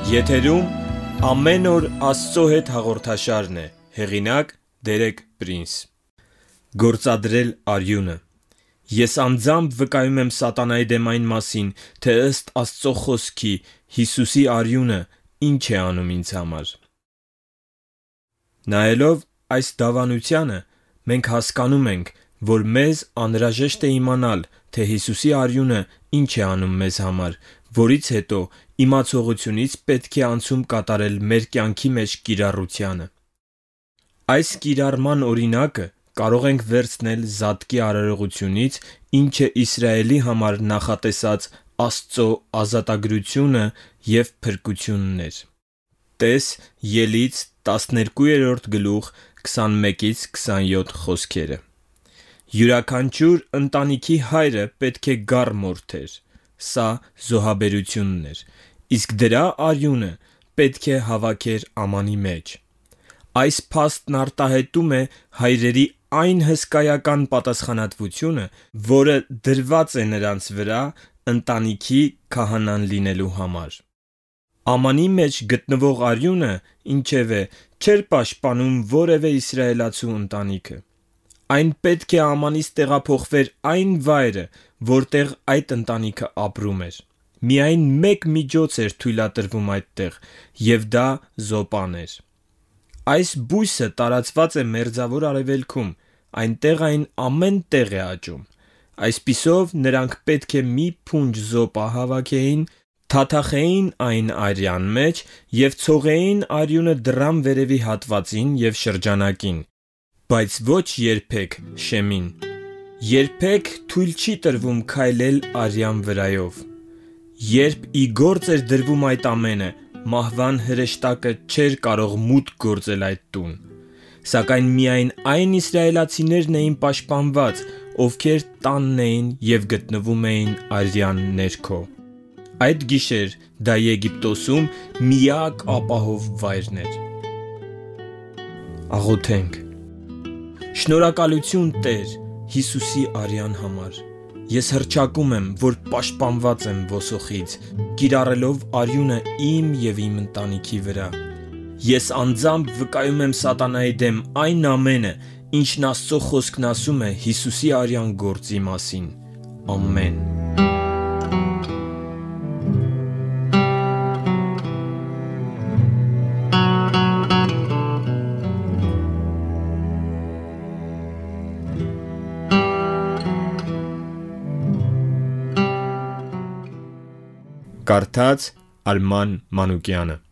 Եթերում ամեն օր Աստծո հետ հաղորդաշարն է, հեղինակ Դերեկ Պրինս։ Գործադրել արյունը։ Ես անձամբ վկայում եմ սատանայի դեմ այն մասին, թե ըստ Աստծո խոսքի Հիսուսի արյունը ինչ է անում ինձ համար։ Նայելով այս դավանությանը, մենք հասկանում ենք, որ մեզ անհրաժեշտ է իմանալ, թե Հիսուսի արյունը ինչ է անում մեզ համար, որից հետո իմացողությունից պետք է անցում կատարել մեր կյանքի մեջ կիրառությանը։ Այս կիրառման օրինակը կարող ենք վերցնել Զատկի արարողությունից, ինչը Իսրայելի համար նախատեսած Աստծո ազատագրությունը և փրկությունն էր։ Տես Ելից 12-րդ գլուխ 21-27 խոսքերը։ Յուրաքանչյուր ընտանիքի հայրը պետք է գառ մորթեր։ Սա զոհաբերությունն էր, իսկ դրա արյունը պետք է հավաքեր ամանի մեջ։ Այս փաստն արտահայտում է հայրերի այն հսկայական պատասխանատվությունը, որը դրված է նրանց վրա ընտանիքի քահանան լինելու համար։ Ամանի մեջ գտնվող արյունը, ինչևէ, չէր պաշտպանում որևէ իսրայելացու ընտանիքը։ Այն պետք է ամանից տեղափոխվեր այն վայրը, որտեղ այդ ընտանիքը ապրում էր։ Միայն մեկ միջոց էր թույլատրվում այդտեղ, և դա զոպան էր։ Այս բույսը տարածված է Մերձավոր Արևելքում, այնտեղ այն ամեն տեղ է աճում։ Այսպիսով նրանք պետք է մի փունջ զոպա հավաքեին, թաթախեին այն արյան մեջ և ցողեին արյունը դռան վերևի հատվածին և շրջանակին, բայց ոչ երբեք շեմին։ Երբեք թույլ չի տրվում քայլել արյան վրայով։ Երբ ի գործ էր դրվում այդ ամենը, մահվան հրեշտակը չէր կարող մուտք գործել այդ տուն։ Սակայն միայն այն իսրայելացիներն էին պաշտպանված, ովքեր տանն էին և գտնվում էին արյան ներքո։ Այդ գիշեր դա Եգիպտոսում միակ ապահով վայրն էր։ Աղոթենք։ Շնորհակալություն Տեր Հիսուսի արյան համար։ Ես հռչակում եմ, որ պաշտպանված եմ ոսոխից, կիրառելով արյունը իմ և իմ ընտանիքի վրա։ Ես անձամբ վկայում եմ սատանայի դեմ այն ամենը, ինչն Աստծո խոսքն ասում է Հիսուսի արյան գործի մասին։ Ամեն։ Կարդաց Արման Մանուկյանը։